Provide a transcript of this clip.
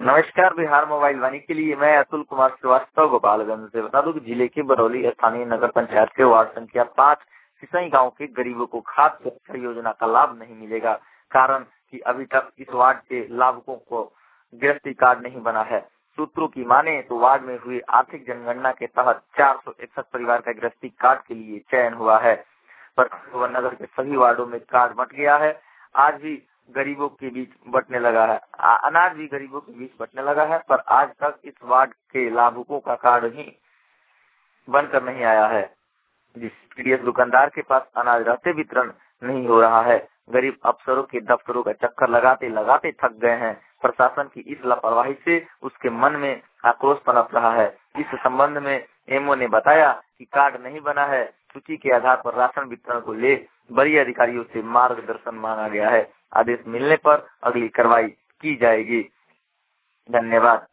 नमस्कार, बिहार मोबाइल वाणी के लिए मैं अतुल कुमार श्रीवास्तव गोपालगंज से बता दूं कि जिले के बरौली स्थानीय नगर पंचायत के वार्ड संख्या 5 सिसई गांव के गरीबों को खाद्य सुरक्षा योजना का लाभ नहीं मिलेगा। कारण कि अभी तक इस वार्ड के लाभुकों को गृहस्थी कार्ड नहीं बना है। सूत्रों की माने तो वार्ड में हुई आर्थिक जनगणना के तहत 461 परिवार का गृहस्थी कार्ड के लिए चयन हुआ है, पर नगर के सभी वार्डों में कार्ड बंट गया है। आज भी गरीबों के बीच बंटने लगा है, अनाज भी गरीबों के बीच बंटने लगा है, पर आज तक इस वार्ड के लाभुकों का कार्ड ही बनकर नहीं आया है। जिस पीडीएस दुकानदार के पास अनाज रहते वितरण नहीं हो रहा है। गरीब अफसरों के दफ्तरों का चक्कर लगाते लगाते थक गए हैं। प्रशासन की इस लापरवाही से उसके मन में आक्रोश पनप रहा है। इस संबंध में एमओ ने बताया कि कार्ड नहीं बना है, सूची के आधार पर राशन वितरण को ले वरीय अधिकारियों से मार्गदर्शन मांगा गया है। आदेश मिलने पर अगली कार्रवाई की जाएगी। धन्यवाद।